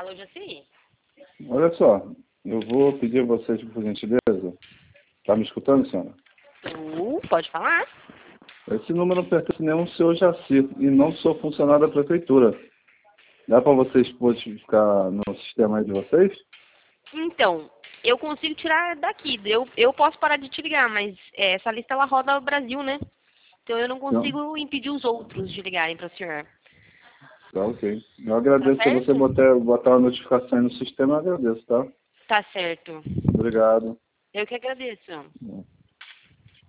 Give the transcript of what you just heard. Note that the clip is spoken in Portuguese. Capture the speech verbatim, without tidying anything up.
Alô, Jaci? Olha só, eu vou pedir a vocês, por gentileza. Tá me escutando, senhora? Uh, pode falar. Esse número não pertence nem ao senhor Jaci e não sou funcionário da prefeitura. Dá para vocês ficar no sistema aí de vocês? Então, eu consigo tirar daqui. Eu, eu posso parar de te ligar, mas é, essa lista ela roda o Brasil, né? Então eu não Não. consigo impedir os outros de ligarem para o senhor. Tá ok. Eu Tá agradeço se você certo? botar, botar uma notificação aí no sistema, eu agradeço, tá? Tá certo. Obrigado. Eu que agradeço.